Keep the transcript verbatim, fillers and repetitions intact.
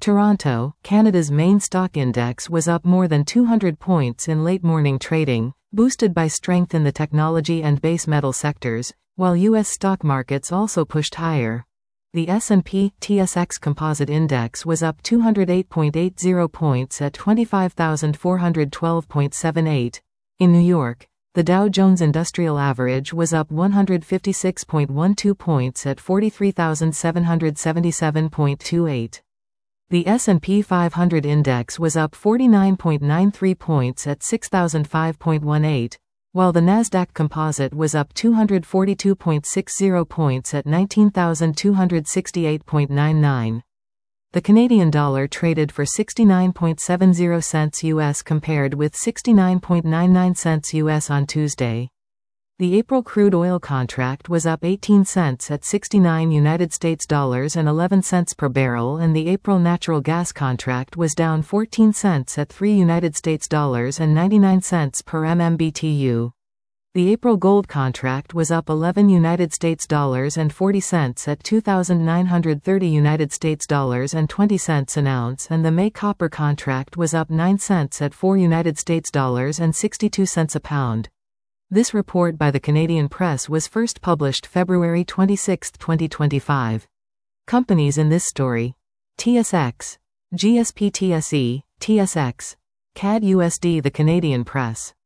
Toronto, Canada's main stock index was up more than two hundred points in late morning trading, boosted by strength in the technology and base metal sectors, while U S stock markets also pushed higher. The S and P T S X Composite Index was up two hundred eight point eight zero points at twenty-five thousand four hundred twelve point seven eight. In New York, the Dow Jones Industrial Average was up one hundred fifty-six point one two points at forty-three thousand seven hundred seventy-seven point two eight. The S and P five hundred Index was up forty-nine point nine three points at six thousand five point one eight, while the Nasdaq Composite was up two hundred forty-two point six zero points at nineteen thousand two hundred sixty-eight point nine nine. The Canadian dollar traded for sixty-nine point seven zero cents U S compared with sixty-nine point nine nine cents U S on Tuesday. The April crude oil contract was up eighteen cents at sixty-nine United States dollars and eleven cents per barrel, and the April natural gas contract was down fourteen cents at three United States dollars and ninety-nine cents per M M B T U. The April gold contract was up eleven United States dollars and forty cents at two thousand nine hundred thirty United States dollars and twenty cents an ounce, and the May copper contract was up nine cents at four United States dollars and sixty-two cents a pound. This report by the Canadian Press was first published February twenty-sixth, twenty twenty-five. Companies in this story: T S X, G S P T S E, T S X, C A D U S D. The Canadian Press.